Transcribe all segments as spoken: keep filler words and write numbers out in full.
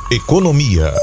Economia.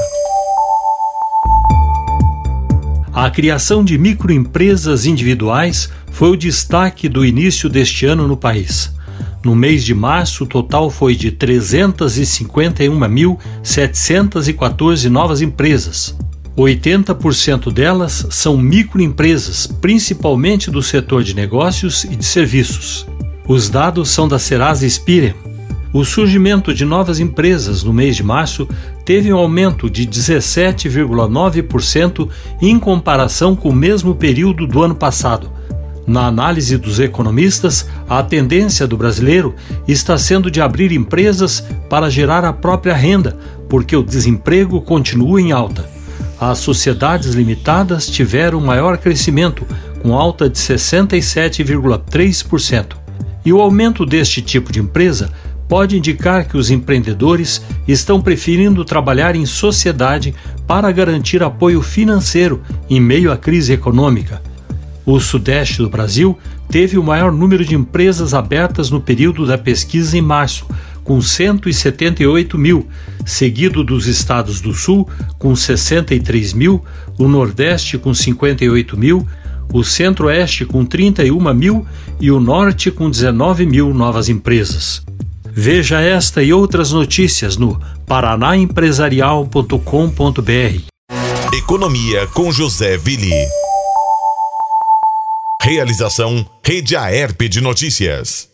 A criação de microempresas individuais foi o destaque do início deste ano no país. No mês de março, o total foi de trezentas e cinquenta e uma mil, setecentas e quatorze novas empresas. oitenta por cento delas são microempresas, principalmente do setor de negócios e de serviços. Os dados são da Serasa Experian. O surgimento de novas empresas no mês de março teve um aumento de dezessete vírgula nove por cento em comparação com o mesmo período do ano passado. Na análise dos economistas, a tendência do brasileiro está sendo de abrir empresas para gerar a própria renda, porque o desemprego continua em alta. As sociedades limitadas tiveram maior crescimento, com alta de sessenta e sete vírgula três por cento. E o aumento deste tipo de empresa pode indicar que os empreendedores estão preferindo trabalhar em sociedade para garantir apoio financeiro em meio à crise econômica. O sudeste do Brasil teve o maior número de empresas abertas no período da pesquisa em março, com cento e setenta e oito mil, seguido dos estados do Sul, com sessenta e três mil, o Nordeste com cinquenta e oito mil, o Centro-Oeste com trinta e uma mil e o Norte com dezenove mil novas empresas. Veja esta e outras notícias no paraná empresarial ponto com ponto br. Economia com José Willi. Realização Rede Aerp de Notícias.